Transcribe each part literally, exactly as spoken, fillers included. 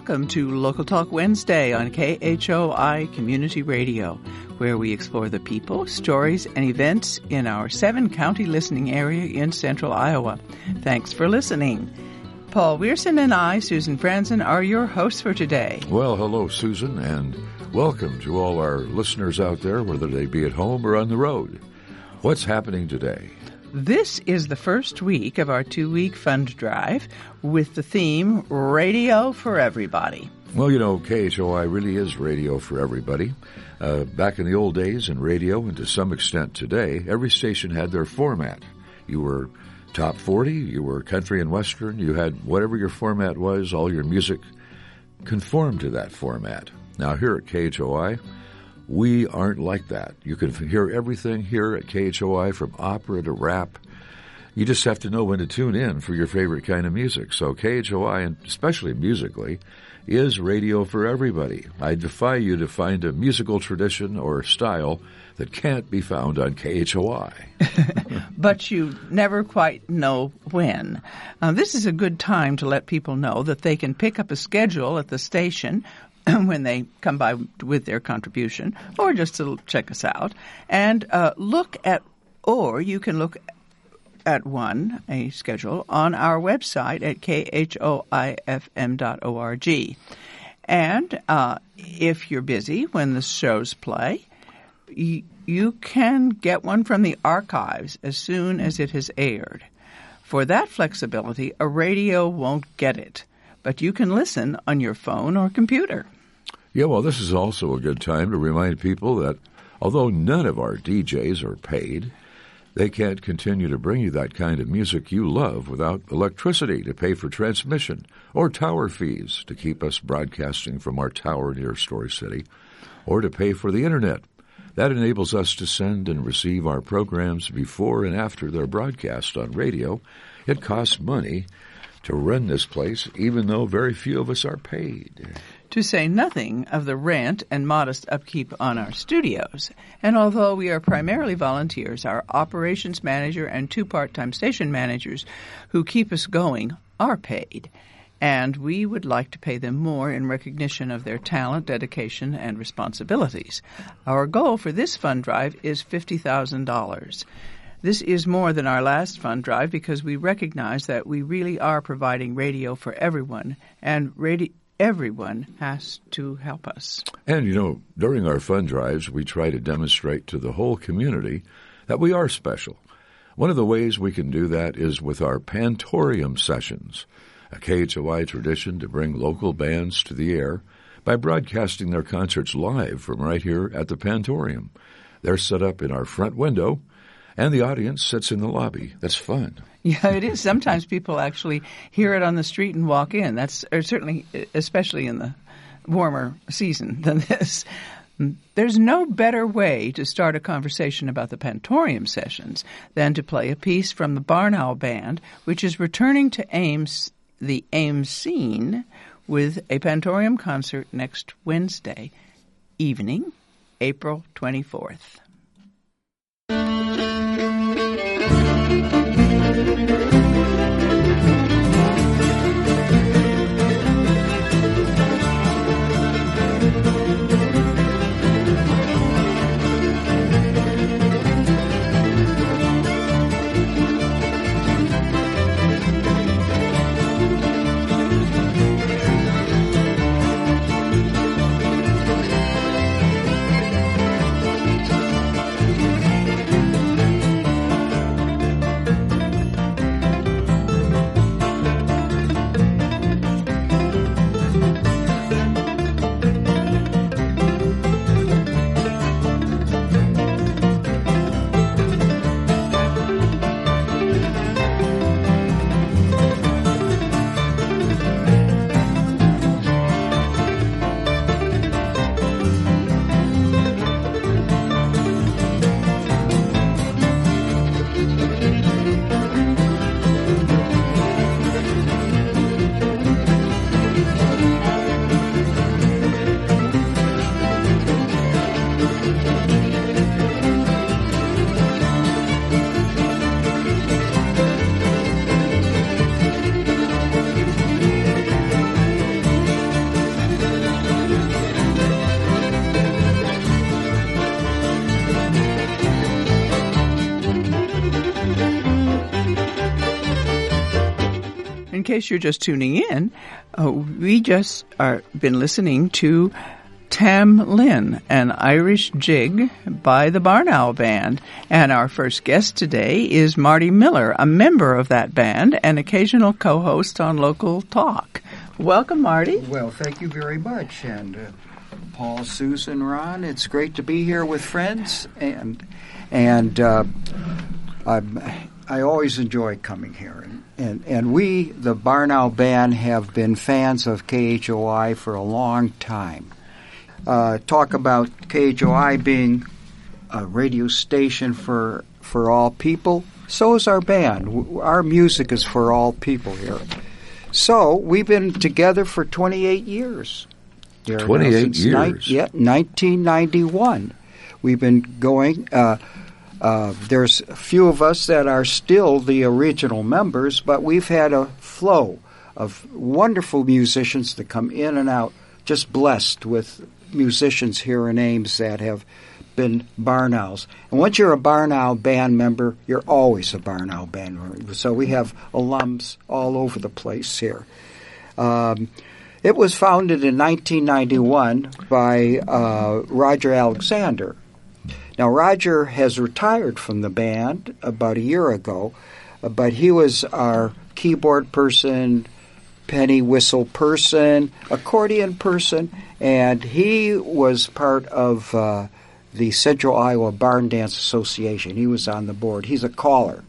welcome to Local Talk Wednesday on K H O I Community Radio, where we explore the people, stories, and events in our seven-county listening area in central Iowa. Thanks for listening. Paul Weirson and I, Susan Franzen, are your hosts for today. Well, hello, Susan, and welcome to all our listeners out there, whether they be at home or on the road. What's happening today? This is the first week of our two-week fund drive with the theme Radio for Everybody. Well, you know, K H O I really is radio for everybody. Uh, back in the old days in radio, and to some extent today, every station had their format. You were top forty, you were country and western, you had whatever your format was, all your music conformed to that format. Now here at K H O I, we aren't like that. You can hear everything here at K H O I, from opera to rap. You just have to know when to tune in for your favorite kind of music. So K H O I, and especially musically, is radio for everybody. I defy you to find a musical tradition or style that can't be found on K H O I. But you never quite know when. Uh, this is a good time to let people know that they can pick up a schedule at the station when they come by with their contribution, or just to check us out, and uh, look at, or you can look at one, a schedule, on our website at k h o i f m dot org. And uh, if you're busy when the shows play, you, you can get one from the archives as soon as it has aired. For that flexibility, a radio won't get it, but you can listen on your phone or computer. Yeah, well, this is also a good time to remind people that although none of our D Js are paid, they can't continue to bring you that kind of music you love without electricity to pay for transmission or tower fees to keep us broadcasting from our tower near Story City, or to pay for the Internet. That enables us to send and receive our programs before and after they're broadcast on radio. It costs money to run this place, even though very few of us are paid. To say nothing of the rent and modest upkeep on our studios. And although we are primarily volunteers, our operations manager and two part-time station managers who keep us going are paid. And we would like to pay them more in recognition of their talent, dedication, and responsibilities. Our goal for this fund drive is fifty thousand dollars. This is more than our last fund drive because we recognize that we really are providing radio for everyone, and radio everyone has to help us. And, you know, during our fund drives, we try to demonstrate to the whole community that we are special. One of the ways we can do that is with our Pantorium sessions, a K H O I tradition to bring local bands to the air by broadcasting their concerts live from right here at the Pantorium. They're set up in our front window, and the audience sits in the lobby. That's fun. Yeah, it is. Sometimes people actually hear it on the street and walk in. That's or certainly, especially in the warmer season than this. There's no better way to start a conversation about the Pantorium sessions than to play a piece from the Barn Owl Band, which is returning to Ames, the Ames scene, with a Pantorium concert next Wednesday evening, April twenty-fourth. case you're just tuning in, uh, we just are been listening to Tam Lin, an Irish jig by the Barn Owl Band. And our first guest today is Marty Miller, a member of that band and occasional co-host on Local Talk. Welcome, Marty. Well, thank you very much. And uh, Paul, Susan, Ron, it's great to be here with friends. And and uh, I'm, I always enjoy coming here. And, and, and we, the Barn Owl Band, have been fans of K H O I for a long time. Uh, talk about K H O I being a radio station for for all people. So is our band. Our music is for all people here. So we've been together for twenty-eight years. Here twenty-eight years? Ni- yeah, nineteen ninety-one. We've been going. Uh, uh, there's a few of us that are still the original members, but we've had a flow of wonderful musicians that come in and out, just blessed with musicians here in Ames that have been Barn Owls. And once you're a Barn Owl Band member, you're always a Barn Owl Band member. So we have alums all over the place here. Um, it was founded in nineteen ninety-one by uh, Roger Alexander. Now, Roger has retired from the band about a year ago, but he was our keyboard person, penny whistle person, accordion person, and he was part of uh, the Central Iowa Barn Dance Association. He was on the board. He's a caller.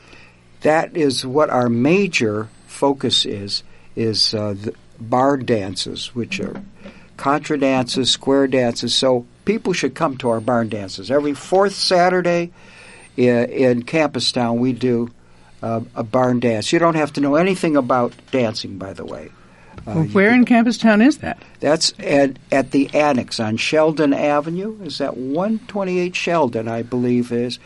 That is what our major focus is, is uh, the barn dances, which are contra dances, square dances. So people should come to our barn dances. Every fourth Saturday in, in Campustown, we do Uh, a barn dance. You don't have to know anything about dancing, by the way. Uh, well, where in Campustown is that? That's at, at the Annex on Sheldon Avenue. Is that one twenty-eight Sheldon, I believe is.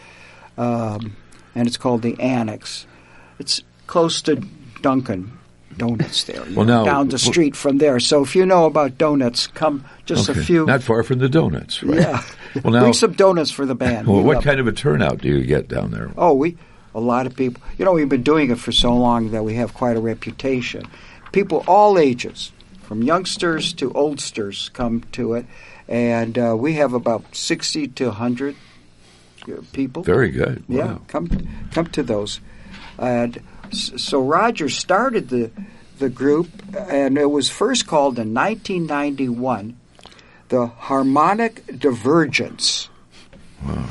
Um, and it's called the Annex. It's close to Dunkin' Donuts there. Well, know, now, down the street well, from there. So if you know about donuts, come just okay. a few. Not far from the donuts, right? Yeah. Well, now, bring some donuts for the band. Well, we what kind of a turnout do you get down there? Oh, we... A lot of people, you know, we've been doing it for so long that we have quite a reputation. People all ages, from youngsters to oldsters, come to it, and uh, we have about sixty to one hundred people. Very good. Wow. Yeah, come come to those. And so Roger started the the group, and it was first called in nineteen ninety-one the Harmonic Divergence. Wow.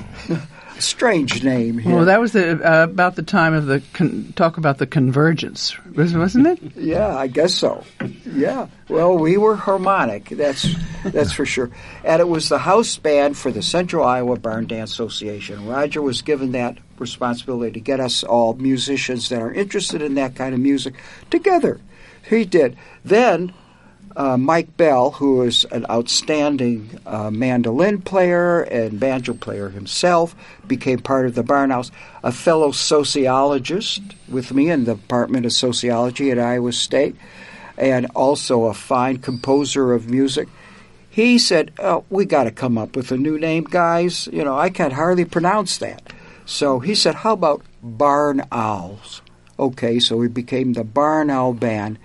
Strange name here. Well, that was the, uh, about the time of the con- talk about the convergence, wasn't it? Yeah, I guess so. Yeah. Well, we were harmonic. That's that's for sure. And it was the house band for the Central Iowa Barn Dance Association. Roger was given that responsibility to get us all musicians that are interested in that kind of music together. He did. Then Uh, Mike Bell, who is an outstanding uh, mandolin player and banjo player himself, became part of the Barn Owls. A fellow sociologist with me in the Department of Sociology at Iowa State, and also a fine composer of music. He said, oh, we got to come up with a new name, guys. You know, I can't hardly pronounce that. So he said, how about Barn Owls? Okay, so we became the Barn Owl Band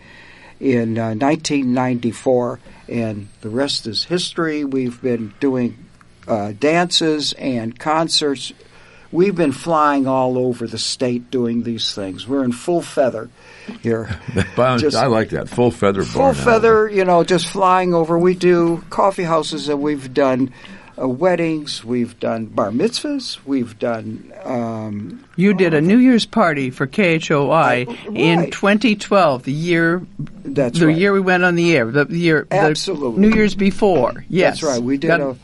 in uh, nineteen ninety-four, and the rest is history. We've been doing uh, dances and concerts. We've been flying all over the state doing these things. We're in full feather here. Just, I like that, full feather. Full feather, you know, just flying over. We do coffee houses, and we've done uh, weddings. We've done bar mitzvahs. We've done... Um, you did a New Year's party for K H O I uh, right. in twenty twelve, the year That's the right. year we went on the air, the year Absolutely. the New Year's before. Yes, that's right. We did Got, a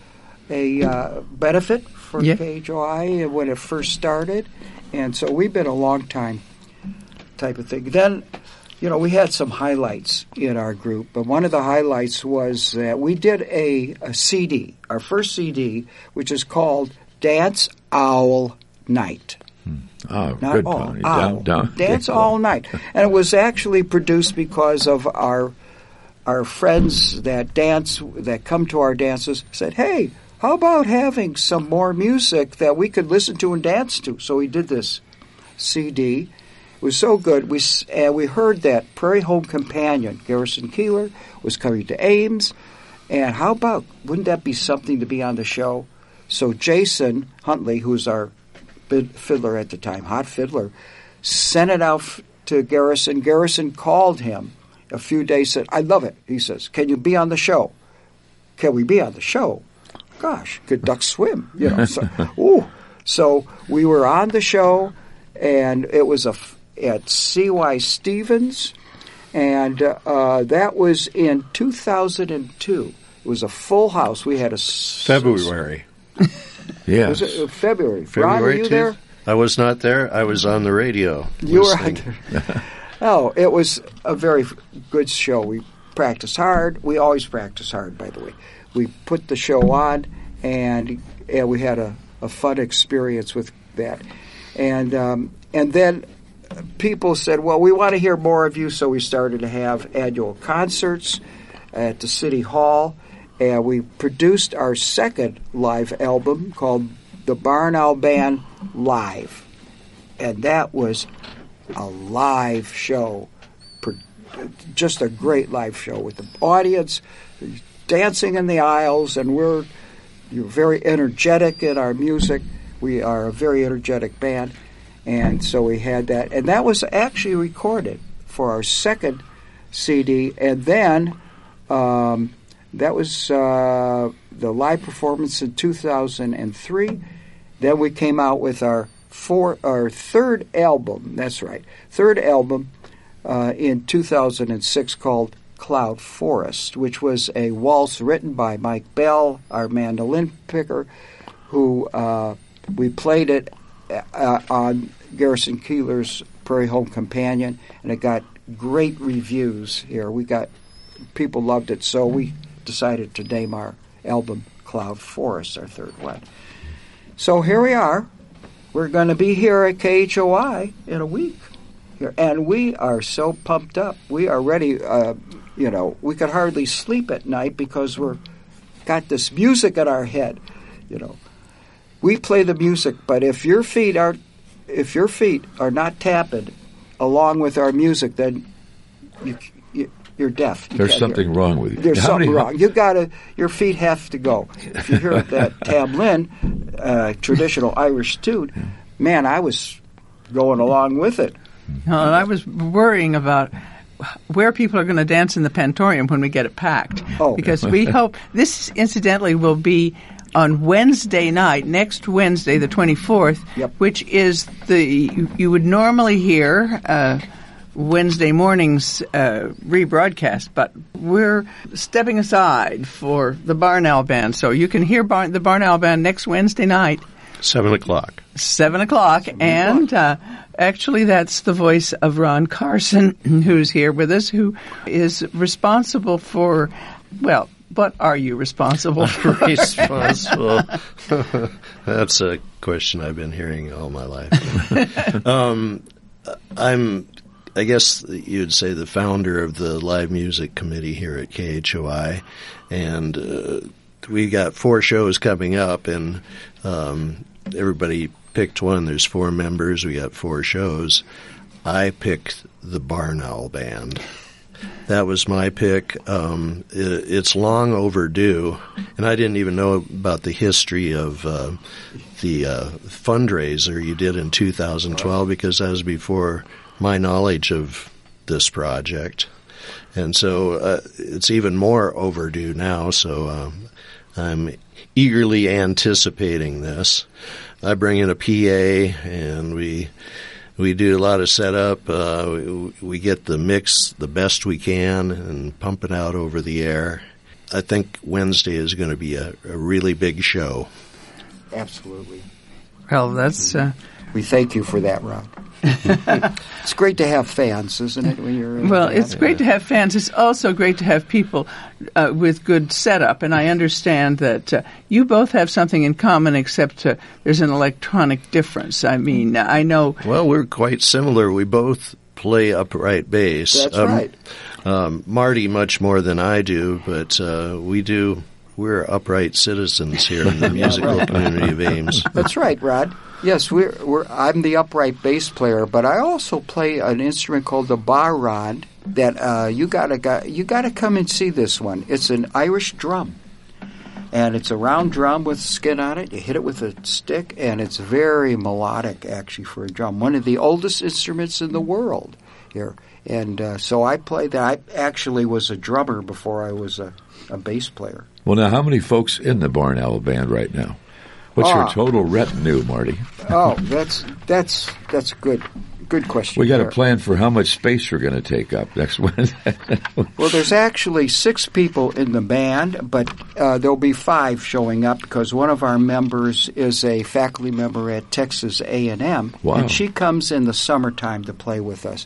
a uh, benefit for yeah. K H O I when it first started, and so we've been a long time type of thing. Then, you know, we had some highlights in our group, but one of the highlights was that we did a, a C D, our first C D, which is called Dance Owl Night. Oh, Not good all, pony. owl. Down, down. Dance All Night. And it was actually produced because of our our friends that dance, that come to our dances, said, hey, how about having some more music that we could listen to and dance to? So we did this C D, It was so good. We uh, we heard that Prairie Home Companion, Garrison Keillor, was coming to Ames. And how about, wouldn't that be something to be on the show? So Jason Huntley, who was our fiddler at the time, hot fiddler, sent it out to Garrison. Garrison called him a few days, said, I love it. He says, can you be on the show? Can we be on the show? Gosh, could ducks swim? You know, so, ooh. So we were on the show, and it was a, at C Y Stevens, and uh, that was in two thousand two. It was a full house. We had a February. Yes. Was it February? February Ron, were you there? I was not there. I was on the radio. You were on there. Oh, it was a very good show. We practiced hard. We always practice hard, by the way. We put the show on, and, and we had a, a fun experience with that. And um, and then people said, well, we want to hear more of you, so we started to have annual concerts at the City Hall. And we produced our second live album called The Barn Owl Band Live. And that was a live show, just a great live show with the audience dancing in the aisles, and we're you're very energetic in our music. We are a very energetic band, and so we had that. And that was actually recorded for our second C D, and then... Um, That was uh, the live performance in two thousand three. Then we came out with our four, our third album. That's right, third album uh, in two thousand six called Cloud Forest, which was a waltz written by Mike Bell, our mandolin picker, who uh, we played it uh, on Garrison Keillor's Prairie Home Companion, and it got great reviews here. We got people loved it, so we decided to name our album Cloud Forest, our third one. So here we are. We're going to be here at K H O I in a week. Here, and we are so pumped up. We are ready. Uh, you know, we could hardly sleep at night because we're got this music in our head. You know, we play the music, but if your feet are, if your feet are not tapping along with our music, then you. you You're deaf. You There's something hear. wrong with you. There's How something many, wrong. You gotta. Your feet have to go. If you hear that tamlin, uh, traditional Irish tune, man, I was going along with it. No, and I was worrying about where people are going to dance in the Pantorium when we get it packed. Oh. Because we hope this, incidentally, will be on Wednesday night, next Wednesday, the twenty-fourth, yep. which is the you, you would normally hear. Uh, Wednesday morning's uh, rebroadcast, but we're stepping aside for the Barn Owl Band, so you can hear Bar- the Barn Owl Band next Wednesday night. Seven o'clock. Seven o'clock, Seven and o'clock. Uh, actually that's the voice of Ron Carson, who's here with us, who is responsible for, well, what are you responsible for? Responsible. That's a question I've been hearing all my life. um, I'm... I guess you'd say the founder of the Live Music Committee here at K H O I, and uh, we got four shows coming up, and um, everybody picked one. There's four members. We got four shows. I picked the Barn Owl Band. That was my pick. Um, it, it's long overdue, and I didn't even know about the history of uh, the uh, fundraiser you did in two thousand twelve because that was before my knowledge of this project. And so uh, it's even more overdue now, so um, I'm eagerly anticipating this. I bring in a P A, and we we do a lot of setup. Uh, we, we get the mix the best we can and pump it out over the air. I think Wednesday is going to be a, a really big show. Absolutely. Well, that's... Uh, we thank you for that, Ron. It's great to have fans, isn't it? When you're well, it's great to have fans. It's also great to have people uh, with good setup. And I understand that uh, you both have something in common, except uh, there's an electronic difference. I mean, I know. Well, we're quite similar. We both play upright bass. That's um, right. Um, Marty much more than I do, but uh, we do. We're upright citizens here in the musical right. community of Ames. That's right, Rod. Yes, we're, we're, I'm the upright bass player, but I also play an instrument called the barrond. That uh, you gotta you gotta come and see this one. It's an Irish drum, and it's a round drum with skin on it. You hit it with a stick, and it's very melodic, actually, for a drum. One of the oldest instruments in the world here. And uh, so I played that. I actually was a drummer before I was a, a bass player. Well, now, how many folks in the Barn Owl Band right now? What's ah. your total retinue, Marty? Oh, that's that's that's good. Good question. We got there. a plan for how much space you're going to take up next Wednesday. Well, there's actually six people in the band, but uh, there'll be five showing up because one of our members is a faculty member at Texas A and M, wow. and she comes in the summertime to play with us.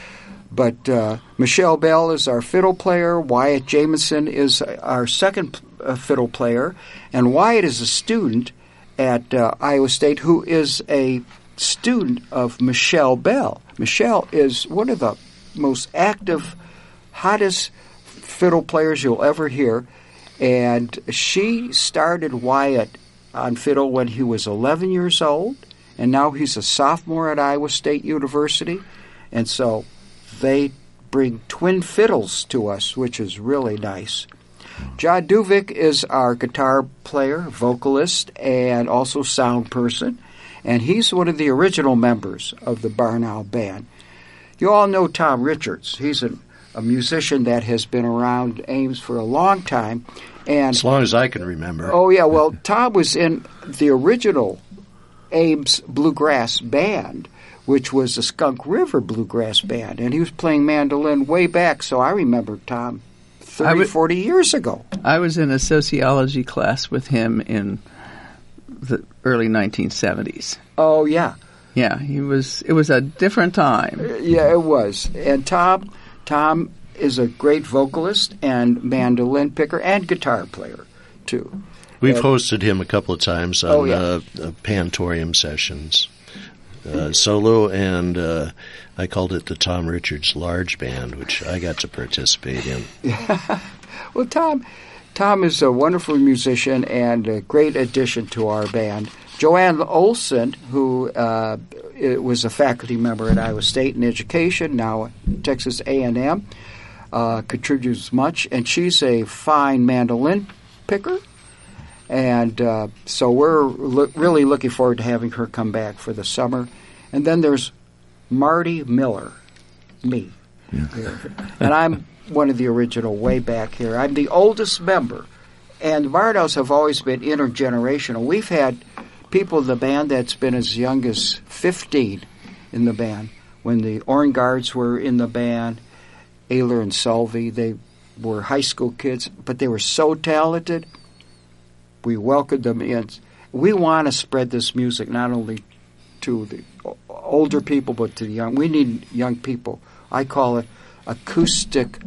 But uh, Michelle Bell is our fiddle player. Wyatt Jamison is our second uh, fiddle player, and Wyatt is a student at uh, Iowa State who is a student of Michelle Bell. Michelle is one of the most active, hottest fiddle players you'll ever hear, and she started Wyatt on fiddle when he was eleven years old, and now he's a sophomore at Iowa State University, and so they bring twin fiddles to us, which is really nice. John Duvik is our guitar player, vocalist, and also sound person. And he's one of the original members of the Barn Owl Band. You all know Tom Richards. He's a, a musician that has been around Ames for a long time. And as long as I can remember. Oh, yeah. Well, Tom was in the original Ames Bluegrass Band, which was the Skunk River Bluegrass Band. And he was playing mandolin way back, so I remember Tom thirty, w- forty years ago. I was in a sociology class with him in the early nineteen seventies. Oh, yeah. Yeah, he was. It was a different time. Yeah, it was. And Tom, Tom is a great vocalist and mandolin picker and guitar player, too. We've and, hosted him a couple of times on oh, yeah. uh, uh, Pantorium sessions, uh, solo, and uh, I called it the Tom Richards Large Band, which I got to participate in. Well, Tom... Tom is a wonderful musician and a great addition to our band. Joanne Olson, who uh, was a faculty member at Iowa State in education, now at Texas A and M, uh, contributes much, and she's a fine mandolin picker. And uh, so we're lo- really looking forward to having her come back for the summer. And then there's Marty Miller, me. Yeah. And I'm one of the original way back here. I'm the oldest member, and the Barn Owls have always been intergenerational. We've had people in the band that's been as young as fifteen in the band. When the Orngards were in the band, Ayler and Sulvey, they were high school kids, but they were so talented. We welcomed them in. We want to spread this music not only to the older people, but to the young. We need young people. I call it acoustic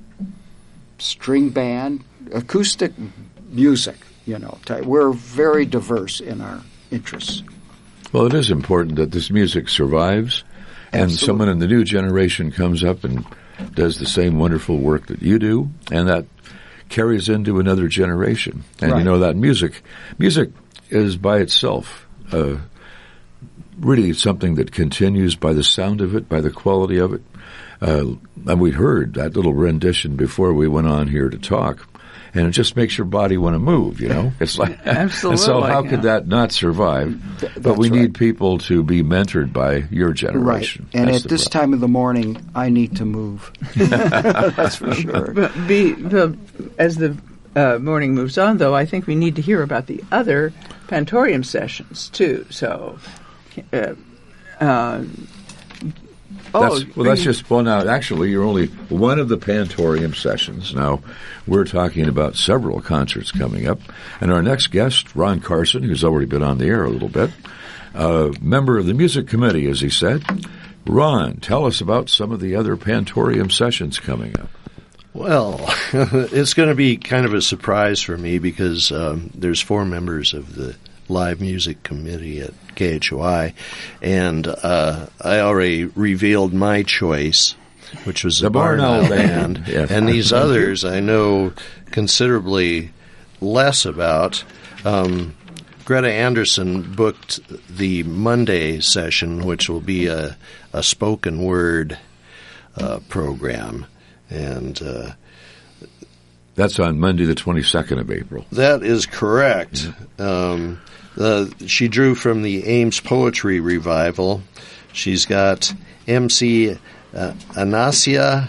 string band, acoustic music, you know. We're very diverse in our interests. Well, it is important that this music survives, and Absolutely. someone in the new generation comes up and does the same wonderful work that you do, and that carries into another generation. And right. you know that music, music is by itself uh, really something that continues by the sound of it, by the quality of it. Uh, and we heard that little rendition before we went on here to talk, and it just makes your body want to move, you know? It's like, Absolutely. And so how yeah. could that not survive? Th- but we right. need people to be mentored by your generation. Right. And That's at this problem. time of the morning, I need to move. That's for sure. But be, the, as the uh, morning moves on, though, I think we need to hear about the other Pantorium sessions, too. So... Uh, uh, That's, oh, well, that's just, well, now, actually, you're only one of the Pantorium sessions. Now, we're talking about several concerts coming up. And our next guest, Ron Carson, who's already been on the air a little bit, uh, member of the music committee, as he said. Ron, tell us about some of the other Pantorium sessions coming up. Well, it's going to be kind of a surprise for me because um, there's four members of the live music committee at K H O I, and uh, I already revealed my choice, which was the, the Barn Owl Band. Yes. And these others I know considerably less about. Um, Greta Anderson booked the Monday session, which will be a, a spoken word uh, program. And uh, that's on Monday the twenty-second of April. That is correct. Mm-hmm. Um, uh, she drew from the Ames Poetry Revival. She's got M C uh, Anasia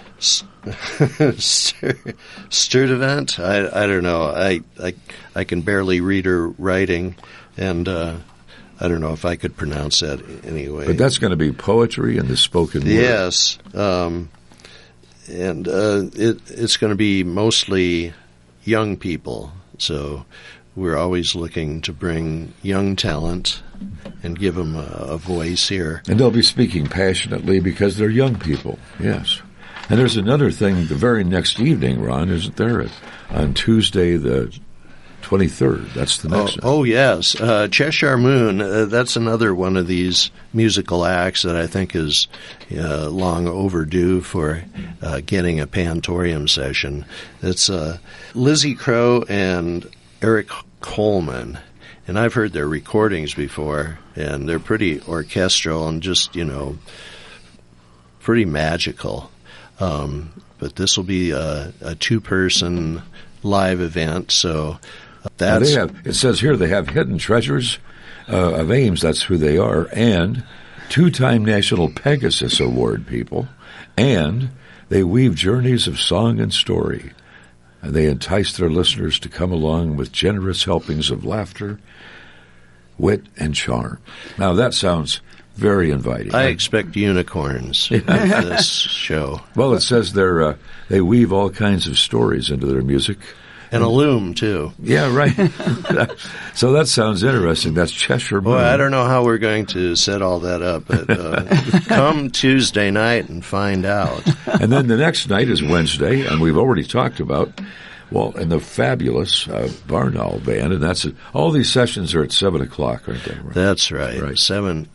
Sturdivant. I I don't know. I, I I can barely read her writing, and uh, I don't know if I could pronounce that anyway. But that's going to be poetry and the spoken word. Yes, um, and uh, it it's going to be mostly young people. So we're always looking to bring young talent and give them a, a voice here. And they'll be speaking passionately because they're young people. Yes. And there's another thing the very next evening, Ron, isn't there? On Tuesday the twenty-third. That's the next Oh, oh yes. Uh, Cheshire Moon, uh, that's another one of these musical acts that I think is uh, long overdue for uh, getting a Pantorium session. It's uh, Lizzie Crow and Eric Coleman. And I've heard their recordings before, and they're pretty orchestral and just, you know, pretty magical. Um, but this will be a, a two-person live event, so that's... They have, it says here they have Hidden Treasures uh, of Ames, that's who they are, and two-time National Pegasus Award people, and they weave journeys of song and story, and they entice their listeners to come along with generous helpings of laughter, wit, and charm. Now that sounds very inviting. I expect unicorns with this show. Well, it says they're uh, they weave all kinds of stories into their music. And a loom, too. Yeah, right. So that sounds interesting. That's Cheshire Moon. Well, I don't know how we're going to set all that up, but uh, come Tuesday night and find out. And then the next night is Wednesday, and we've already talked about, well, and the fabulous uh, Barn Owl Band, and that's it. All these sessions are at seven o'clock, aren't they? Right? That's right. right. seven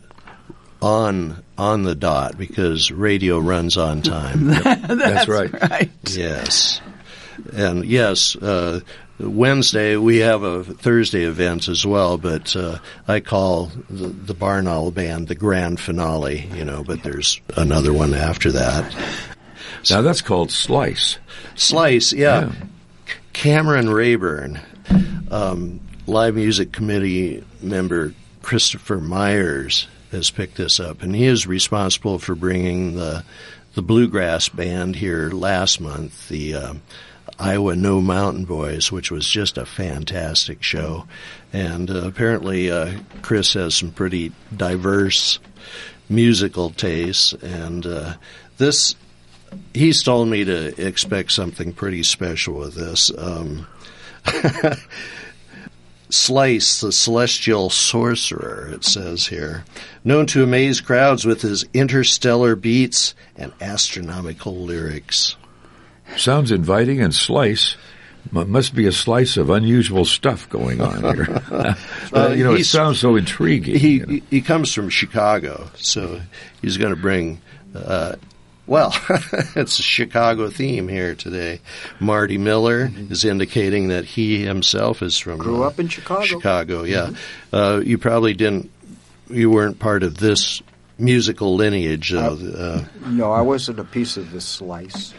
on on the dot, because radio runs on time. Yep. That's, That's right. right. Yes. And yes, uh, Wednesday we have a Thursday event as well, but uh, I call the, the Barn Owl Band the grand finale, you know, but there's another one after that. So, now that's called Slice. Slice, yeah. yeah. Cameron Rayburn, um, Live Music Committee member Christopher Myers has picked this up, and he is responsible for bringing the the bluegrass band here last month, the uh, Iowa No Mountain Boys, which was just a fantastic show. And uh, apparently uh, Chris has some pretty diverse musical tastes, and uh, this, he's told me to expect something pretty special with this. Um, Slice, the celestial sorcerer, it says here, known to amaze crowds with his interstellar beats and astronomical lyrics. Sounds inviting, and Slice must be a slice of unusual stuff going on here. uh, you know, it sounds so intriguing. He you know. he comes from Chicago, so he's going to bring... Uh, Well, it's a Chicago theme here today. Marty Miller mm-hmm. is indicating that he himself is from... Grew uh, up in Chicago. Chicago, yeah. Mm-hmm. Uh, you probably didn't... You weren't part of this musical lineage, though. Uh, uh, no, I wasn't a piece of this slice.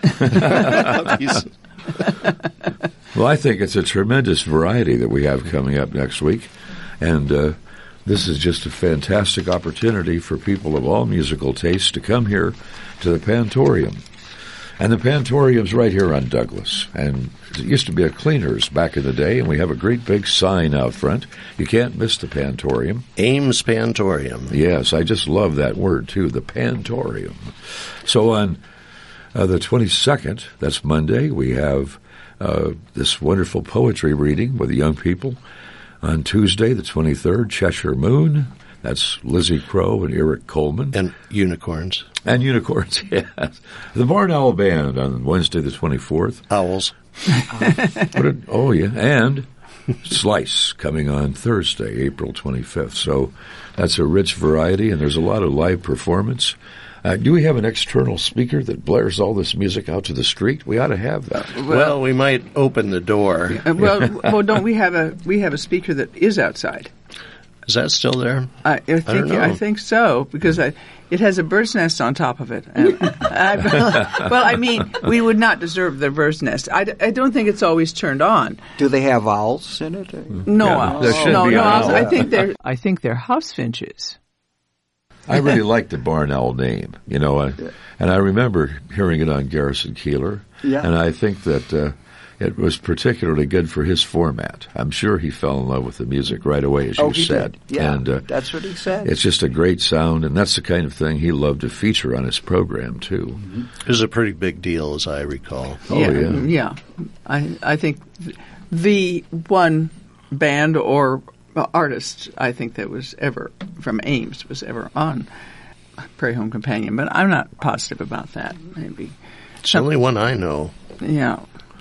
Well, I think it's a tremendous variety that we have coming up next week. And uh, this is just a fantastic opportunity for people of all musical tastes to come here to the Pantorium. And the Pantorium's right here on Douglas. And it used to be a Cleaners back in the day, and we have a great big sign out front. You can't miss the Pantorium. Ames Pantorium. Yes, I just love that word, too, the Pantorium. So on uh, the twenty-second, that's Monday, we have uh, this wonderful poetry reading with the young people. On Tuesday, the twenty-third, Cheshire Moon. That's Lizzie Crow and Eric Coleman. And unicorns. And unicorns, yes. The Barn Owl Band on Wednesday the twenty-fourth. Owls. what a, oh, yeah. And Slice coming on Thursday, April twenty-fifth. So that's a rich variety, and there's a lot of live performance. Uh, do we have an external speaker that blares all this music out to the street? We ought to have that. Well, well we might open the door. Uh, well, well, don't we have a we have a speaker that is outside? Is that still there? I, I think I, don't know. I think so because I, it has a bird's nest on top of it. And I, well, I mean, we would not deserve the bird's nest. I, I don't think it's always turned on. Do they have owls in it? No Yeah, owls. there should no, be no an owls. owl. I think they're I think they're house finches. I really like the barn owl name, you know, uh, and I remember hearing it on Garrison Keillor, Yeah. and I think that uh, it was particularly good for his format. I'm sure he fell in love with the music right away, as Oh, you he said. did. Yeah, and uh, that's what he said. it's just a great sound, and that's the kind of thing he loved to feature on his program, too. It was a pretty big deal, as I recall. Oh, yeah, yeah. yeah. I I think th- the one band or artist I think that was ever from Ames was ever on Prairie Home Companion, but I'm not positive about that. Maybe, It's the only one I know. yeah.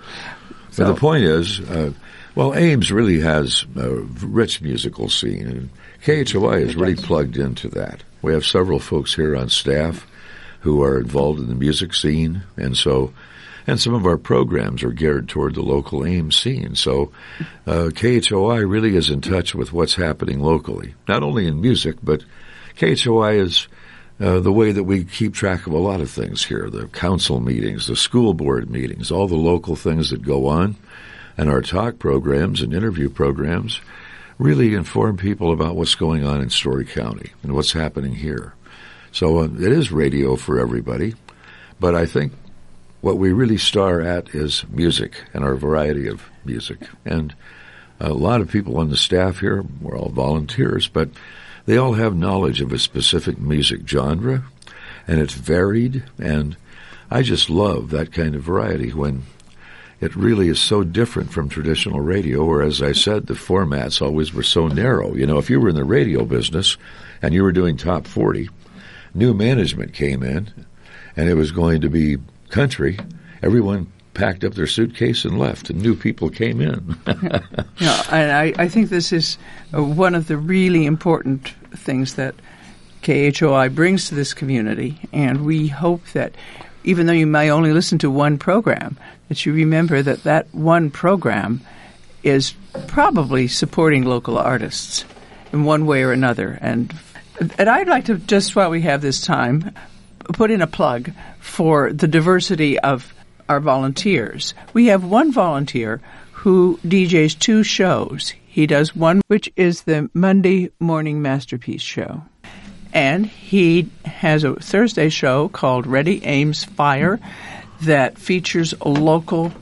But So- the point is, uh, well, Ames really has a rich musical scene, and K H O I is really plugged into that. We have several folks here on staff who are involved in the music scene, and so, and some of our programs are geared toward the local Ames scene. So, uh, K H O I really is in touch with what's happening locally, not only in music, but K H O I is Uh, the way that we keep track of a lot of things here, the council meetings, the school board meetings, all the local things that go on, and our talk programs and interview programs really inform people about what's going on in Story County and what's happening here. So uh, it is radio for everybody, but I think what we really star at is music and our variety of music. And a lot of people on the staff here, we're all volunteers, but they all have knowledge of a specific music genre, and it's varied, and I just love that kind of variety when it really is so different from traditional radio, where, as I said, the formats always were so narrow. You know, if you were in the radio business and you were doing top forty, new management came in, and it was going to be country, everyone packed up their suitcase and left, and new people came in. Yeah, and I, I think this is uh, one of the really important things that K H O I brings to this community, and we hope that even though you may only listen to one program, that you remember that that one program is probably supporting local artists in one way or another. And and I'd like to, just while we have this time, put in a plug for the diversity of our volunteers. We have one volunteer who D Js two shows. He does one which is the Monday Morning Masterpiece Show. And he has a Thursday show called Ready Ames Fire that features local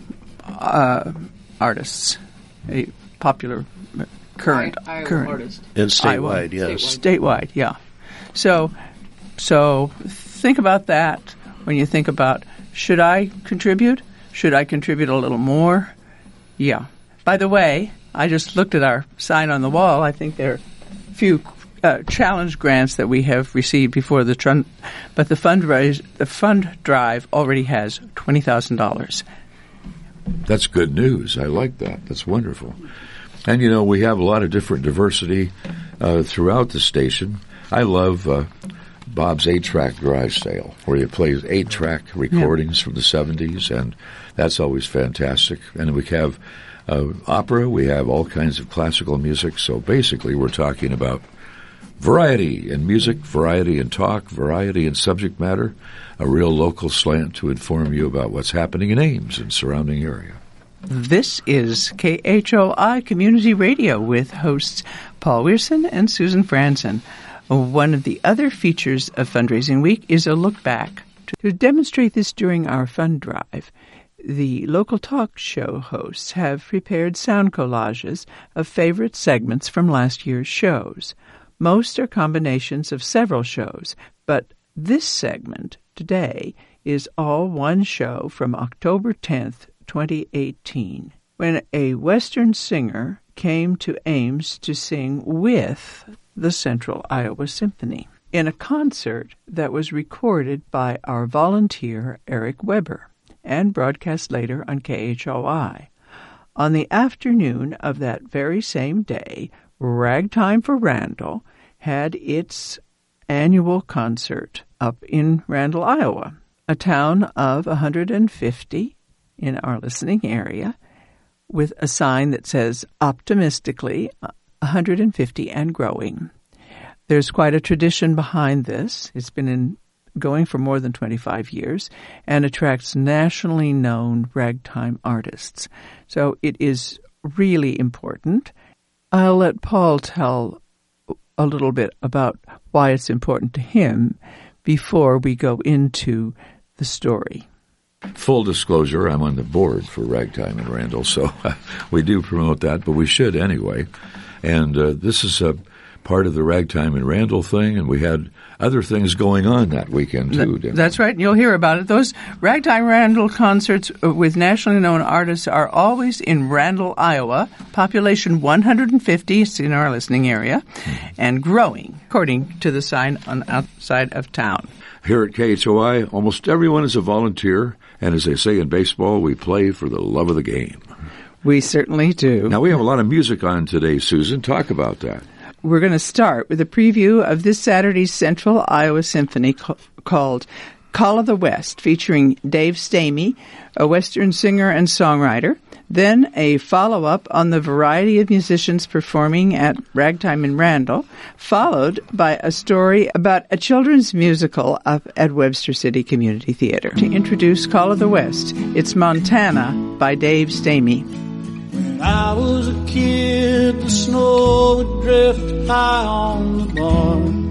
uh, artists, a popular current Iowa current artist. And statewide, Iowa. yes. Statewide, yeah. So, so think about that when you think about, should I contribute? Should I contribute a little more? Yeah. By the way, I just looked at our sign on the wall. I think there are a few uh, challenge grants that we have received before the trun- but the fundraise the fund drive already has twenty thousand dollars. That's good news. I like that. That's wonderful. And, you know, we have a lot of different diversity uh, throughout the station. I love uh, Bob's eight-track garage sale, where he plays eight-track recordings yeah. from the seventies, and that's always fantastic. And we have uh, opera. We have all kinds of classical music. So basically we're talking about variety in music, variety in talk, variety in subject matter, a real local slant to inform you about what's happening in Ames and surrounding area. This is K H O I Community Radio with hosts Paul Weirson and Susan Franzen. One of the other features of Fundraising Week is a look back. To demonstrate this during our fund drive, the local talk show hosts have prepared sound collages of favorite segments from last year's shows. Most are combinations of several shows, but this segment today is all one show from October tenth, twenty eighteen, when a Western singer came to Ames to sing with the Central Iowa Symphony in a concert that was recorded by our volunteer Eric Weber and broadcast later on K H O I. On the afternoon of that very same day, Ragtime for Randall had its annual concert up in Randall, Iowa, a town of one hundred fifty in our listening area, with a sign that says, optimistically, one hundred fifty and growing. There's quite a tradition behind this. It's been in, going for more than twenty-five years and attracts nationally known ragtime artists. So it is really important. I'll let Paul tell a little bit about why it's important to him before we go into the story. Full disclosure, I'm on the board for Ragtime in Randall, so we do promote that, but we should anyway. And uh, this is a part of the Ragtime in Randall thing, and we had other things going on that weekend, too. That, that's right. You'll hear about it. Those Ragtime Randall concerts with nationally known artists are always in Randall, Iowa. Population one hundred fifty, it's in our listening area, and growing, according to the sign on the outside of town. Here at K H O I, almost everyone is a volunteer, and as they say in baseball, we play for the love of the game. We certainly do. Now, we have a lot of music on today, Susan. Talk about that. We're going to start with a preview of this Saturday's Central Iowa Symphony ca- called Call of the West, featuring Dave Stamey, a Western singer and songwriter. Then a follow-up on the variety of musicians performing at Ragtime in Randall, followed by a story about a children's musical up at Webster City Community Theater. To introduce Call of the West, it's Montana by Dave Stamey. When I was a kid, the snow would drift high on the barn.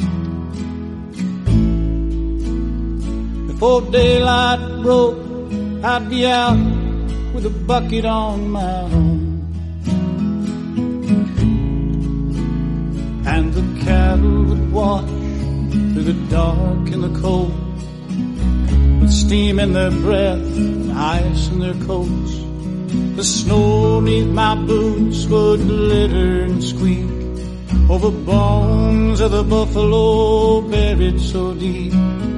Before daylight broke, I'd be out with a bucket on my arm. And the cattle would wash through the dark and the cold, with steam in their breath and ice in their coats. The snow neath my boots would glitter and squeak over bones of the buffalo buried so deep.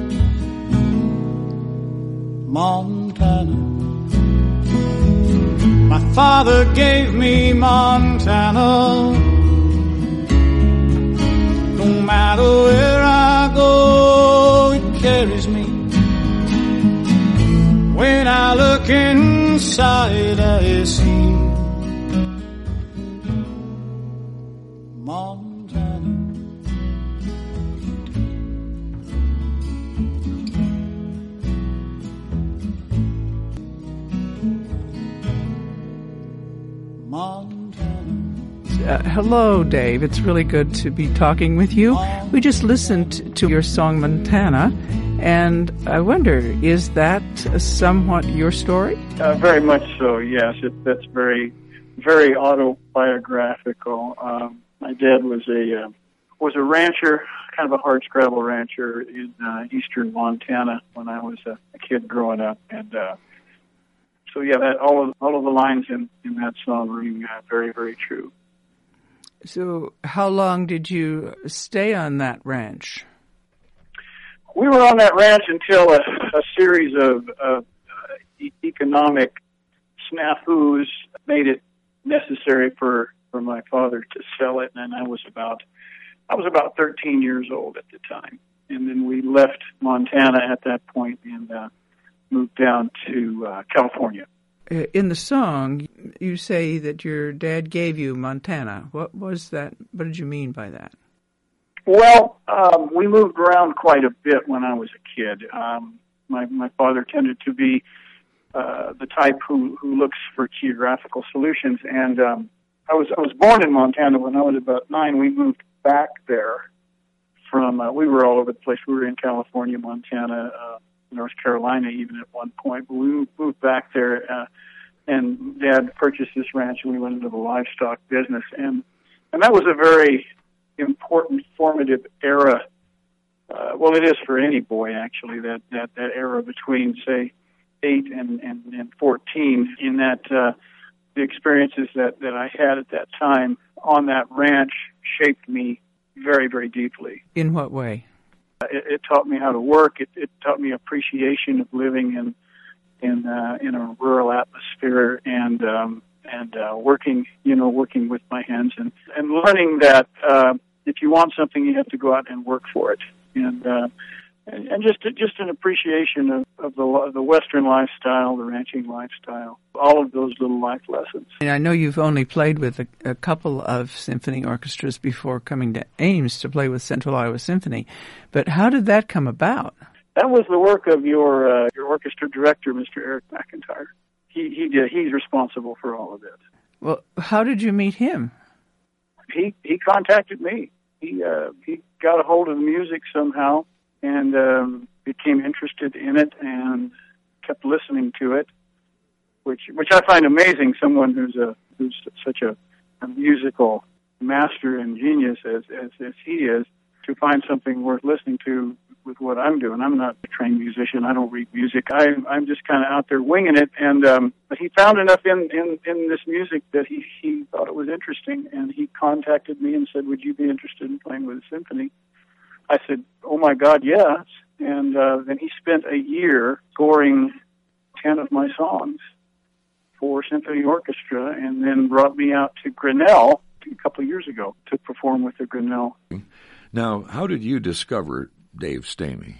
Montana, my father gave me Montana. No matter where I go, it carries me. When I look inside, I see Montana. Montana. Uh, hello, Dave. It's really good to be talking with you. We just listened to your song Montana, and I wonder, is that somewhat your story? Uh, very much so, yes. It, that's very, very autobiographical. Um, my dad was a uh, was a rancher, kind of a hardscrabble rancher in uh, eastern Montana when I was a, a kid growing up, and uh, so yeah, that all of all of the lines in, in that song ring uh, very, very true. So, how long did you stay on that ranch? We were on that ranch until a, a series of uh, e- economic snafus made it necessary for, for my father to sell it, and I was about I was about thirteen years old at the time, and then we left Montana at that point and uh, moved down to uh, California. In the song, you say that your dad gave you Montana. What was that? What did you mean by that? Well, um, we moved around quite a bit when I was a kid. Um, my my father tended to be uh, the type who, who looks for geographical solutions, and um, I was I was born in Montana. When I was about nine, we moved back there from. Uh, we were all over the place. We were in California, Montana, uh, North Carolina, even at one point. But we moved back there, uh, and Dad purchased this ranch, and we went into the livestock business, and and that was a very important formative era. Uh, well, it is for any boy, actually, that, that, that era between, say, eight and, and, and fourteen, in that uh, the experiences that, that I had at that time on that ranch shaped me very, very deeply. In what way? Uh, it, it taught me how to work. It, it taught me appreciation of living in in uh, in a rural atmosphere and um, and uh, working, you know, working with my hands and, and learning that uh, if you want something, you have to go out and work for it. And uh, and, and just just an appreciation of, of the the Western lifestyle, the ranching lifestyle, all of those little life lessons. And I know you've only played with a, a couple of symphony orchestras before coming to Ames to play with Central Iowa Symphony, but how did that come about? That was the work of your uh, your orchestra director, Mister Eric McIntyre. He he did. He's responsible for all of it. Well, how did you meet him? He he contacted me. He uh, he got a hold of the music somehow and um, became interested in it and kept listening to it, which which I find amazing. Someone who's a who's such a, a musical master and genius as, as as he is, to find something worth listening to with what I'm doing. I'm not a trained musician. I don't read music. I, I'm just kind of out there winging it. And um, but he found enough in, in, in this music that he, he thought it was interesting, and he contacted me and said, would you be interested in playing with a symphony? I said, oh, my God, yes. And uh, then he spent a year scoring ten of my songs for symphony orchestra, and then brought me out to Grinnell a couple of years ago to perform with the Grinnell. Now, how did you discover Dave Stamey?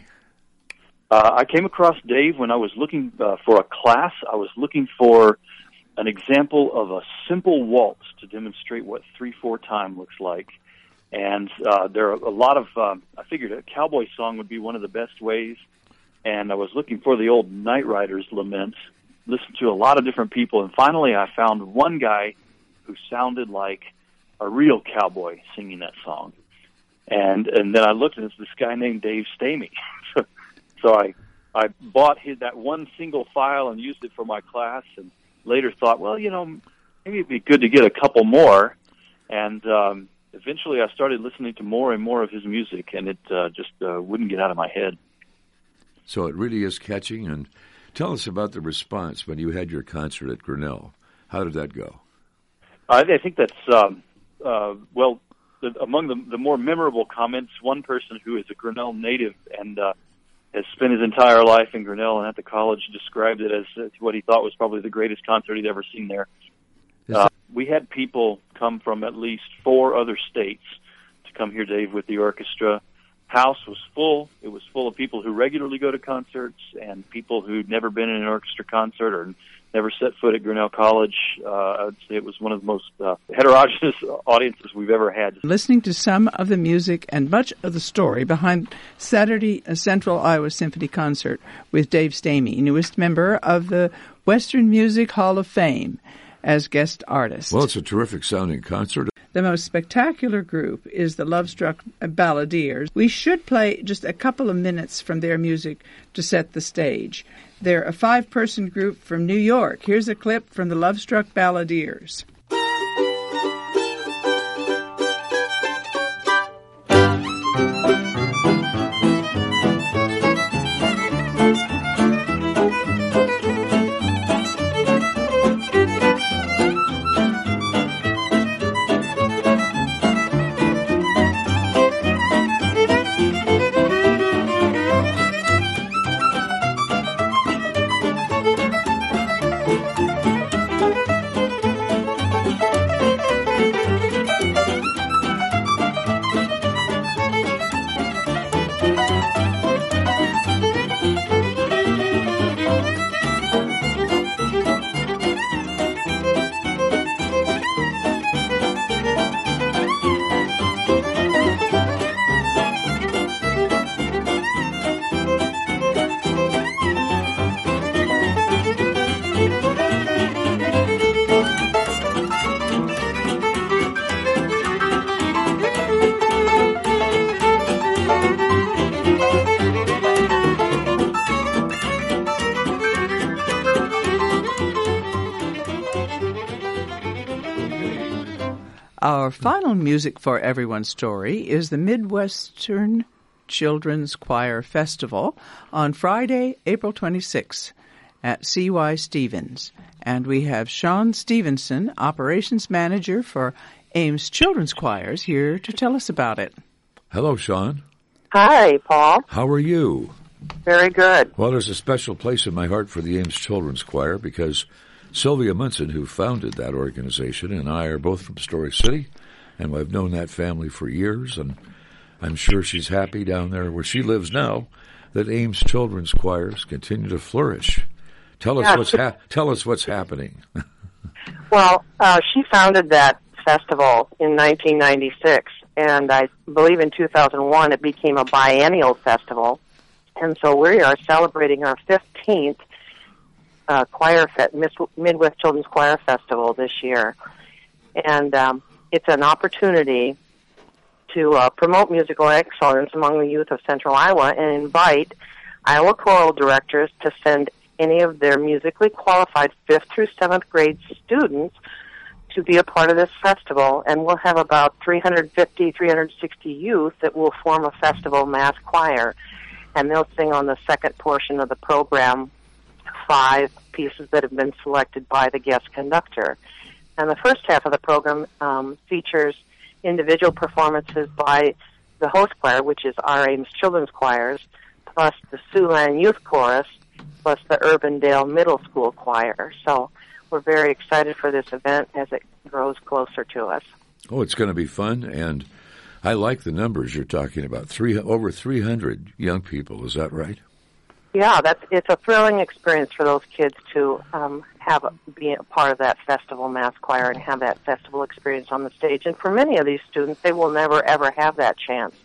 Uh, I came across Dave when I was looking uh, for a class. I was looking for an example of a simple waltz to demonstrate what three four time looks like. And uh, there are a lot of, um, I figured a cowboy song would be one of the best ways. And I was looking for the old Night Riders lament, listened to a lot of different people, and finally I found one guy who sounded like a real cowboy singing that song. And and then I looked, and it's this guy named Dave Stamey. so, so I I bought his, that one single file and used it for my class, and later thought, well, you know, maybe it'd be good to get a couple more. And um, eventually I started listening to more and more of his music, and it uh, just uh, wouldn't get out of my head. So it really is catching. And tell us about the response when you had your concert at Grinnell. How did that go? I, I think that's, um, uh, well, the, among the, the more memorable comments, one person who is a Grinnell native and uh, has spent his entire life in Grinnell and at the college described it as uh, what he thought was probably the greatest concert he'd ever seen there. Uh, we had people come from at least four other states to come here, Dave, with the orchestra. House was full. It was full of people who regularly go to concerts and people who'd never been in an orchestra concert or never set foot at Grinnell College. Uh, I would say it was one of the most uh, heterogeneous audiences we've ever had. Listening to some of the music and much of the story behind Saturday Central Iowa Symphony Concert with Dave Stamey, newest member of the Western Music Hall of Fame, as guest artist. Well, it's a terrific sounding concert. The most spectacular group is the Lovestruck Balladeers. We should play just a couple of minutes from their music to set the stage. They're a five-person group from New York. Here's a clip from the Lovestruck Balladeers. Our final Music for Everyone story is the Midwestern Children's Choir Festival on Friday, April twenty-sixth at C Y Stevens. And we have Sean Stevenson, Operations Manager for Ames Children's Choirs, here to tell us about it. Hello, Sean. Hi, Paul. How are you? Very good. Well, there's a special place in my heart for the Ames Children's Choir because Sylvia Munson, who founded that organization, and I are both from Story City, and I've known that family for years, and I'm sure she's happy down there where she lives now. that Ames Children's Choirs continue to flourish. Tell us Yeah. what's ha- tell us what's happening. Well, uh, she founded that festival in nineteen ninety-six, and I believe in two thousand one it became a biennial festival. And so we are celebrating our fifteenth uh, choir fe- Midwest Children's Choir Festival this year. And um, it's an opportunity to uh, promote musical excellence among the youth of Central Iowa and invite Iowa choral directors to send any of their musically qualified fifth through seventh grade students to be a part of this festival. And we'll have about three hundred fifty, three hundred sixty youth that will form a festival mass choir. And they'll sing on the second portion of the program five pieces that have been selected by the guest conductor. And the first half of the program um, features individual performances by the host choir, which is our Ames Children's Choirs, plus the Siouxland Youth Chorus, plus the Urbandale Middle School Choir. So we're very excited for this event as it grows closer to us. Oh, it's going to be fun, and I like the numbers you're talking about. Three over three hundred young people. Is that right? Yeah, that's it's a thrilling experience for those kids to um, have a, be a part of that festival mass choir and have that festival experience on the stage. And for many of these students, they will never ever have that chance.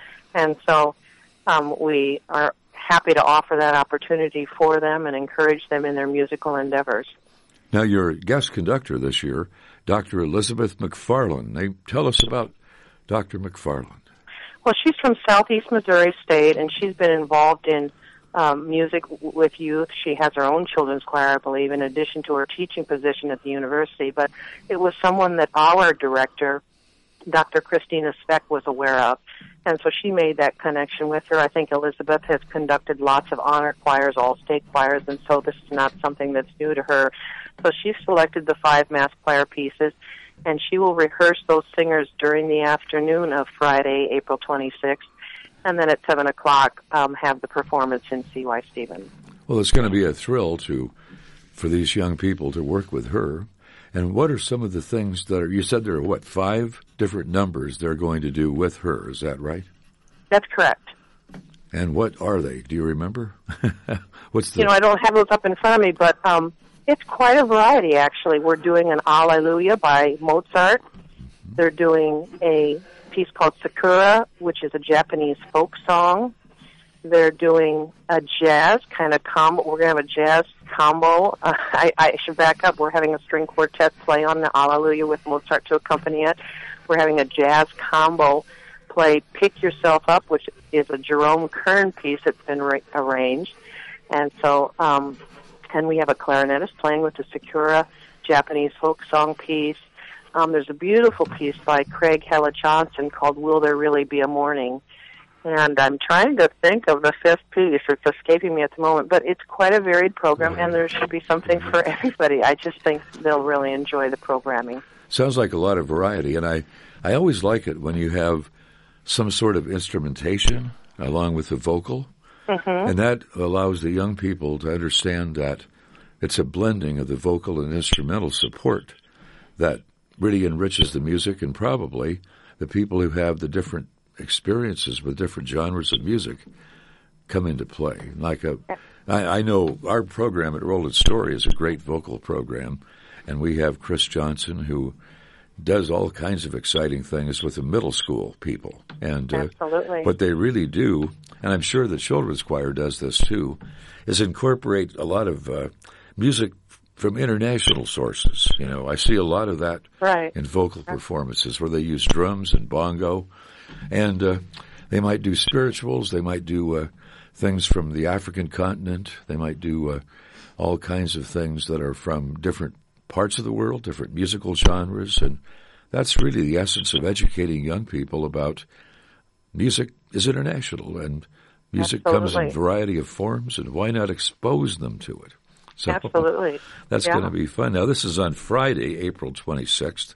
And so um, we are happy to offer that opportunity for them and encourage them in their musical endeavors. Now, your guest conductor this year, Doctor Elizabeth McFarland. They tell us about Doctor McFarland. Well, she's from Southeast Missouri State, and she's been involved in um, music w- with youth. She has her own children's choir, I believe, in addition to her teaching position at the university. But it was someone that our director, Doctor Christina Speck, was aware of. And so she made that connection with her. I think Elizabeth has conducted lots of honor choirs, all-state choirs, and so this is not something that's new to her. So she selected the five mass choir pieces, and she will rehearse those singers during the afternoon of Friday, April twenty-sixth, and then at seven o'clock um, have the performance in C Y Stevens. Well, it's going to be a thrill to for these young people to work with her. And what are some of the things that are, you said there are, what, five different numbers they're going to do with her, is that right? That's correct. And what are they? Do you remember? What's the... You know, I don't have those up in front of me, but um, it's quite a variety, actually. We're doing an Alleluia by Mozart. They're doing a piece called Sakura, which is a Japanese folk song. They're doing a jazz kind of combo. We're going to have a jazz combo. Uh, I, I should back up. We're having a string quartet play on the Alleluia with Mozart to accompany it. We're having a jazz combo play Pick Yourself Up, which is a Jerome Kern piece that's been ra- arranged. And so, um, and we have a clarinetist playing with the Sakura Japanese folk song piece. Um, there's a beautiful piece by Craig Hella Johnson called Will There Really Be a Morning? And I'm trying to think of the fifth piece. It's escaping me at the moment, but it's quite a varied program, and there should be something for everybody. I just think they'll really enjoy the programming. Sounds like a lot of variety, and I, I always like it when you have some sort of instrumentation along with the vocal, mm-hmm. and that allows the young people to understand that it's a blending of the vocal and instrumental support that really enriches the music, and probably the people who have the different experiences with different genres of music come into play. Like a, I, I know our program at Roland Story is a great vocal program, and we have Chris Johnson who does all kinds of exciting things with the middle school people. And uh, Absolutely. What they really do, and I'm sure the children's choir does this too, is incorporate a lot of uh, music from international sources. You know, I see a lot of that right. in vocal performances where they use drums and bongo. And uh, they might do spirituals. They might do uh, things from the African continent. They might do uh, all kinds of things that are from different parts of the world, different musical genres. And that's really the essence of educating young people about music is international, and music Absolutely. comes in a variety of forms, and why not expose them to it? So Absolutely. That's yeah. going to be fun. Now, this is on Friday, April twenty-sixth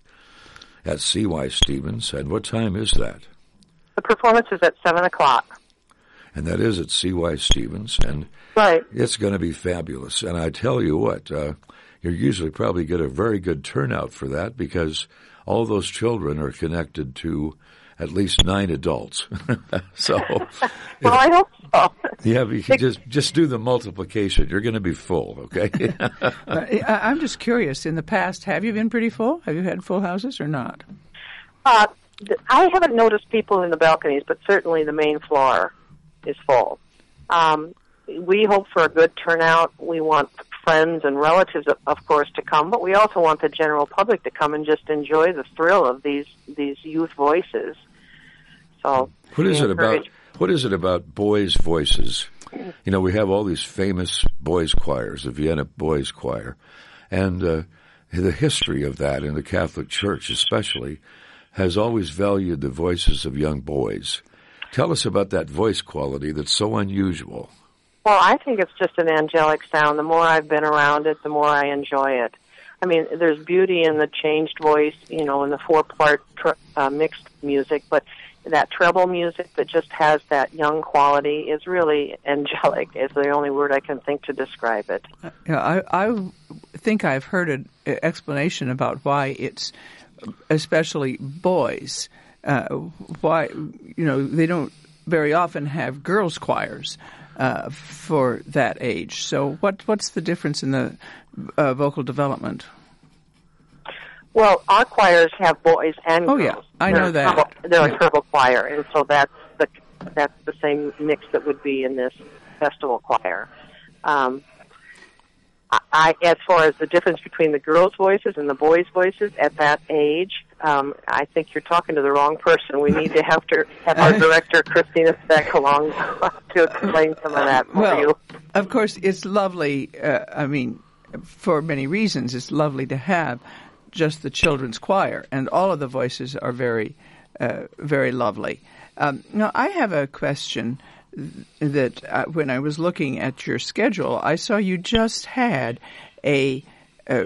at C Y Stevens. And what time is that? The performance is at seven o'clock. And that is at C Y Stevens, and right. it's going to be fabulous. And I tell you what, uh, you usually probably get a very good turnout for that because all those children are connected to at least nine adults. So, well, I hope so. Yeah, but you can just just do the multiplication. You're going to be full, okay? uh, I'm just curious. In the past, have you been pretty full? Have you had full houses or not? Uh, I haven't noticed people in the balconies, but certainly the main floor is full. Um, we hope for a good turnout. We want friends and relatives, of course, to come, but we also want the general public to come and just enjoy the thrill of these these youth voices. So, what is it about? What is it about boys' voices? You know, we have all these famous boys' choirs, the Vienna Boys Choir, and uh, the history of that in the Catholic Church, especially, has always valued the voices of young boys. Tell us about that voice quality that's so unusual. Well, I think it's just an angelic sound. The more I've been around it, the more I enjoy it. I mean, there's beauty in the changed voice, you know, in the four-part tr- uh, mixed music, but that treble music that just has that young quality is really angelic, is the only word I can think to describe it. Uh, yeah, I, I think I've heard an explanation about why it's especially boys. Uh, why, you know, they don't very often have girls' choirs uh, for that age. So what what's the difference in the uh, vocal development? Well, our choirs have boys and oh, girls. Oh, yeah, I they're know that. Turbo, they're yeah. a turbo choir, and so that's the that's the same mix that would be in this festival choir. Um, I, I, as far as the difference between the girls' voices and the boys' voices at that age, um, I think you're talking to the wrong person. We need to have to have our director, Christina Speck, along to explain some of that for well, you. Of course, it's lovely. Uh, I mean, for many reasons, it's lovely to have just the children's choir, and all of the voices are very, uh, very lovely. Um, now, I have a question that uh, when I was looking at your schedule, I saw you just had a a,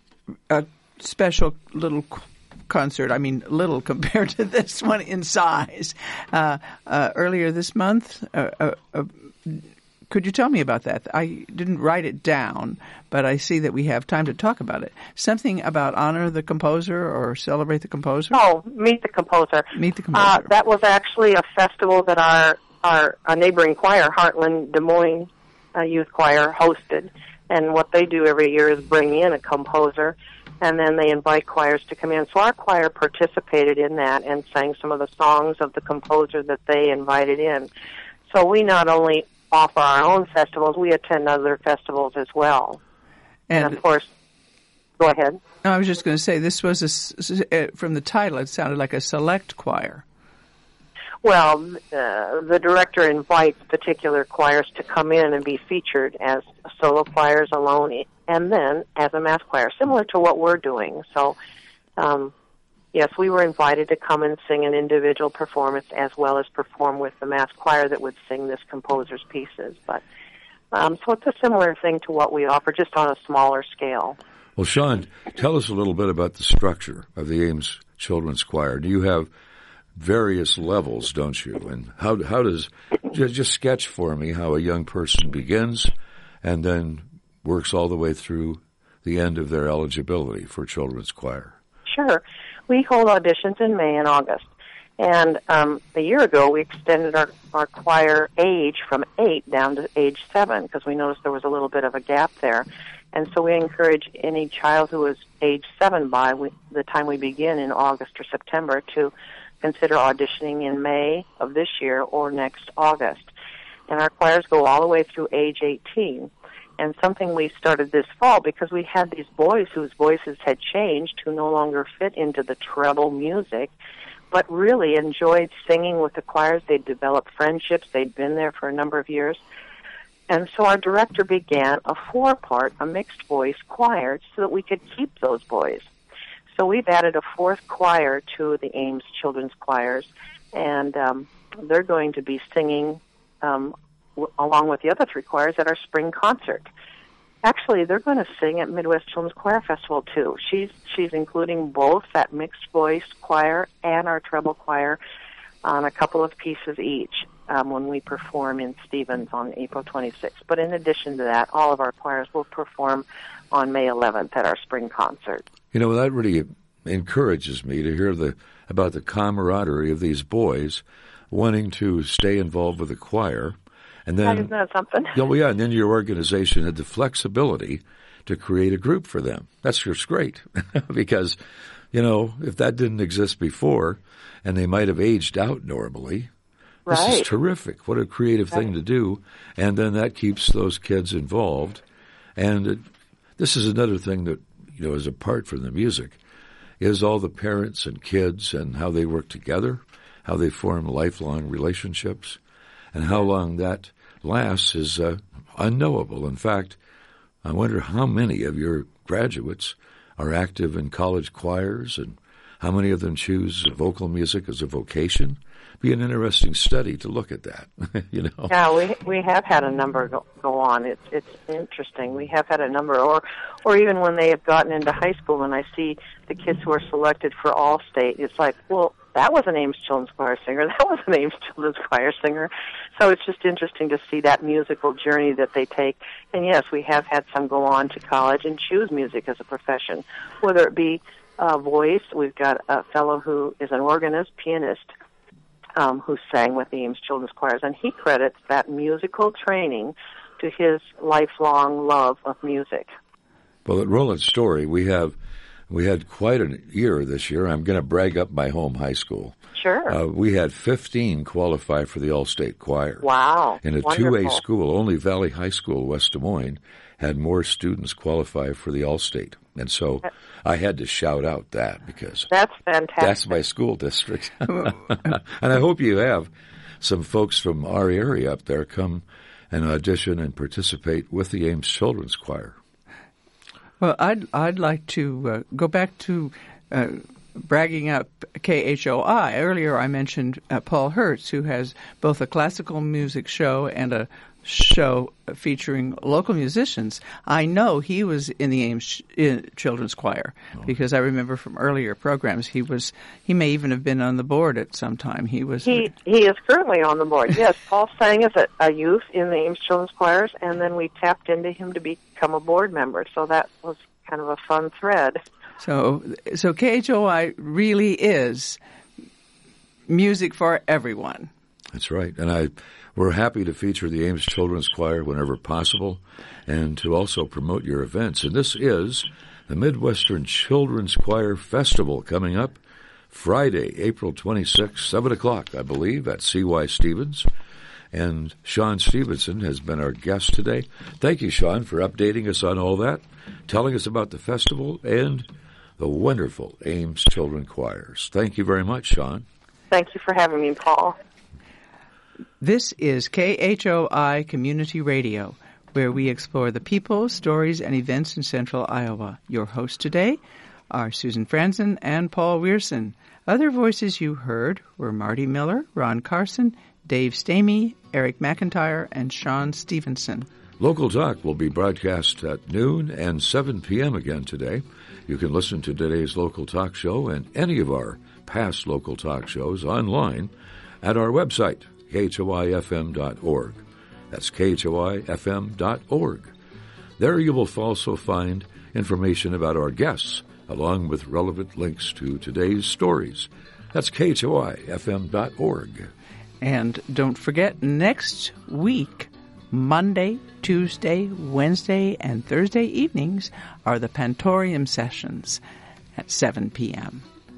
a special little concert. I mean, little compared to this one in size. Uh, uh, earlier this month. Uh, uh, uh, Could you tell me about that? I didn't write it down, but I see that we have time to talk about it. Something about honor the composer or celebrate the composer? Oh, meet the composer. Meet the composer. Uh, that was actually a festival that our our, our neighboring choir, Heartland Des Moines uh, Youth Choir, hosted. And what they do every year is bring in a composer, and then they invite choirs to come in. So our choir participated in that and sang some of the songs of the composer that they invited in. So we not only offer our own festivals, we attend other festivals as well. And, and of course, go ahead. I was just going to say, this was, a, from the title, it sounded like a select choir. Well, uh, the director invites particular choirs to come in and be featured as solo choirs alone, and then as a mass choir, similar to what we're doing. So, um, yes, we were invited to come and sing an individual performance as well as perform with the mass choir that would sing this composer's pieces. But um, so it's a similar thing to what we offer, just on a smaller scale. Well, Sean, tell us a little bit about the structure of the Ames Children's Choir. Do you have various levels, don't you? And how how does just, just sketch for me how a young person begins and then works all the way through the end of their eligibility for children's choir? Sure. We hold auditions in May and August. And um, a year ago, we extended our, our choir age from eight down to age seven because we noticed there was a little bit of a gap there. And so we encourage any child who is age seven by we, the time we begin in August or September to consider auditioning in May of this year or next August. And our choirs go all the way through age eighteen. And something we started this fall because we had these boys whose voices had changed, who no longer fit into the treble music, but really enjoyed singing with the choirs. They'd developed friendships. They'd been there for a number of years. And so our director began a four-part, a mixed-voice choir so that we could keep those boys. So we've added a fourth choir to the Ames Children's Choirs, and um, they're going to be singing um, w- along with the other three choirs at our spring concert. Actually, they're going to sing at Midwest Children's Choir Festival, too. She's she's including both that mixed-voice choir and our treble choir on a couple of pieces each um, when we perform in Stevens on April twenty-sixth. But in addition to that, all of our choirs will perform on May eleventh at our spring concert. You know, that really encourages me to hear the about the camaraderie of these boys wanting to stay involved with the choir. And then, Isn't that something? Oh, yeah, and then your organization had the flexibility to create a group for them. That's just great because, you know, if that didn't exist before and they might have aged out normally, right. This is terrific. What a creative right. thing to do. And then that keeps those kids involved. And it, this is another thing that, you know, is apart from the music, is all the parents and kids and how they work together, how they form lifelong relationships, and how long that lasts is uh, unknowable. In fact, I wonder how many of your graduates are active in college choirs and how many of them choose vocal music as a vocation. Be an interesting study to look at that, you know. Yeah, we we have had a number go, go on. It's it's interesting. We have had a number, or or even when they have gotten into high school, and I see the kids who are selected for All-State, it's like, well, that was an Ames Children's Choir singer. That was an Ames Children's Choir singer. So it's just interesting to see that musical journey that they take. And yes, we have had some go on to college and choose music as a profession, whether it be uh, voice. We've got a fellow who is an organist, pianist, um, who sang with the Ames Children's Choirs, and he credits that musical training to his lifelong love of music. Well, at Roland Story, we have we had quite a year this year. I'm going to brag up my home high school. Sure. Uh, we had fifteen qualify for the All-State Choir. Wow. In a Wonderful. two A school, only Valley High School, West Des Moines, had more students qualify for the All-State. And so I had to shout out that because that's fantastic. That's my school district. And I hope you have some folks from our area up there come and audition and participate with the Ames Children's Choir. Well, I'd I'd like to uh, go back to uh, bragging up K H O I. Earlier I mentioned uh, Paul Hertz, who has both a classical music show and a show featuring local musicians. I know he was in the Ames in Children's Choir because I remember from earlier programs he was. He may even have been on the board at some time. He was. He he is currently on the board. Yes, Paul sang as a, a youth in the Ames Children's Choirs, and then we tapped into him to become a board member. So that was kind of a fun thread. So so K H O I really is music for everyone. That's right, and I. We're happy to feature the Ames Children's Choir whenever possible and to also promote your events. And this is the Midwestern Children's Choir Festival coming up Friday, April twenty-sixth, seven o'clock, I believe, at C Y Stevens. And Sean Stevenson has been our guest today. Thank you, Sean, for updating us on all that, telling us about the festival and the wonderful Ames Children's Choirs. Thank you very much, Sean. Thank you for having me, Paul. This is K H O I Community Radio, where we explore the people, stories, and events in central Iowa. Your hosts today are Susan Franzen and Paul Wierson. Other voices you heard were Marty Miller, Ron Carson, Dave Stamey, Eric McIntyre, and Sean Stevenson. Local Talk will be broadcast at noon and seven p.m. again today. You can listen to today's Local Talk show and any of our past Local Talk shows online at our website, K H O I F M dot org. That's K H O I F M dot org. There you will also find information about our guests, along with relevant links to today's stories. That's K H O I F M dot org. And don't forget, next week, Monday, Tuesday, Wednesday, and Thursday evenings are the Pantorium sessions at seven p.m.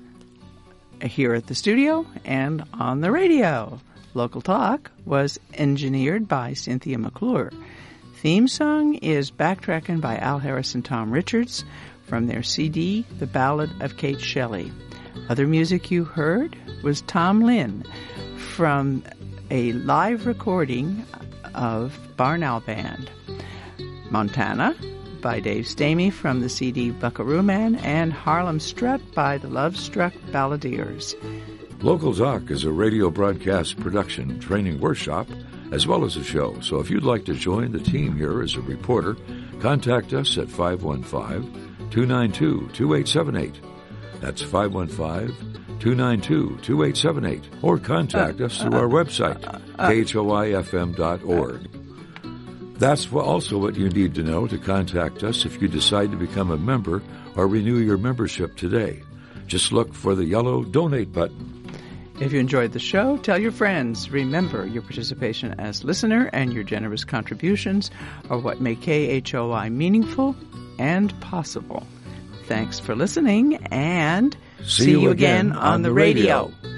here at the studio and on the radio. Local Talk was engineered by Cynthia McClure. Theme song is Backtrackin' by Al Harris and Tom Richards from their C D, The Ballad of Kate Shelley. Other music you heard was Tom Lynn from a live recording of Barn Owl Band. Montana by Dave Stamey from the C D Buckaroo Man, and Harlem Strut by the Love Struck Balladeers. Local Talk is a radio broadcast production training workshop as well as a show. So if you'd like to join the team here as a reporter, contact us at five one five, two nine two, two eight seven eight. That's five one five, two nine two, two eight seven eight. Or contact us through our website, K H O I F M dot org. That's also what you need to know to contact us if you decide to become a member or renew your membership today. Just look for the yellow donate button. If you enjoyed the show, tell your friends. Remember, your participation as listener and your generous contributions are what make K H O I meaningful and possible. Thanks for listening, and see, see you again, again on, on the radio. radio.